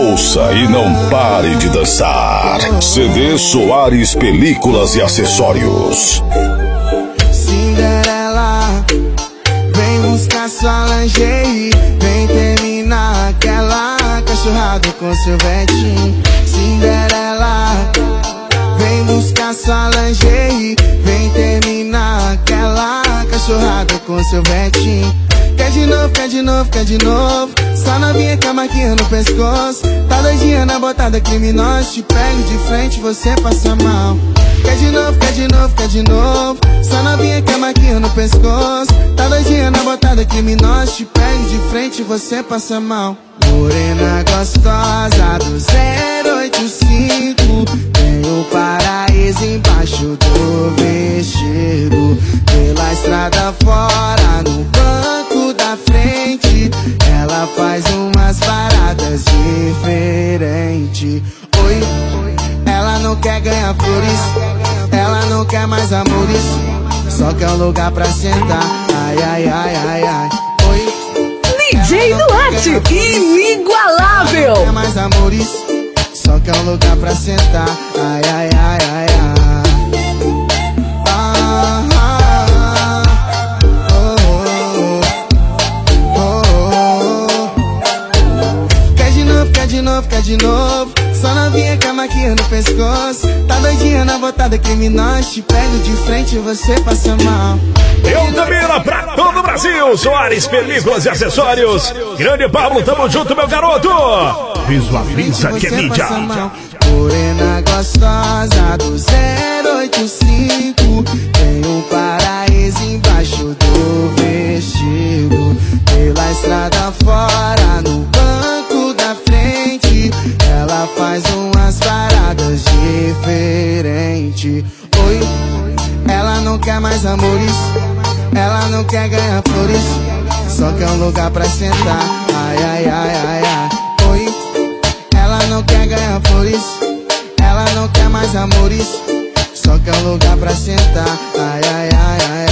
Ouça e não pare de dançar. CD Soares Películas e Acessórios. Cinderela, vem buscar sua lingerie, vem terminar aquela cachorrada com seu vetinho. Cinderela, vem buscar sua lingerie, vem terminar aquela cachorrada com seu vetinho. Quer de novo, quer de novo, quer de novo. Só novinha com a marquinha no pescoço. Tá doidinha na botada criminosa. Te pego de frente, você passa mal. Quer de novo, quer de novo, quer de novo. Só novinha com a marquinha no pescoço. Tá doidinha na botada criminosa. Te pego de frente, você passa mal. Morena gostosa do 085, tem o paraíso embaixo do vestido. Pela estrada fora, no banco da frente, ela faz umas paradas diferentes. Oi, ela não quer ganhar flores, ela não quer mais amores, só quer um lugar pra sentar. Ai, ai, ai, ai, ai. Oi, DJ Duarte, inigualável. não quer mais amores, só quer um lugar pra sentar. Ai, ai, ai, ai, ai. Quer de novo, só novinha com a maquinha no pescoço. Tá doidinha na botada criminosa. Te pego de frente e você passa mal. Eu também lá pra todo o Brasil. Soares Películas e Acessórios. Grande Pablo, tamo junto, meu garoto. Visualiza que é mídia. Morena gostosa do 085, tem um paraíso embaixo do vestido. Pela estrada fora, no banco da frente, ela faz umas paradas diferentes. Oi, ela não quer mais amores, ela não quer ganhar flores, só quer um lugar pra sentar. Ai, ai, ai, ai, ai. Oi, ela não quer ganhar flores, ela não quer mais amores, só quer um lugar pra sentar. Ai, ai, ai, ai.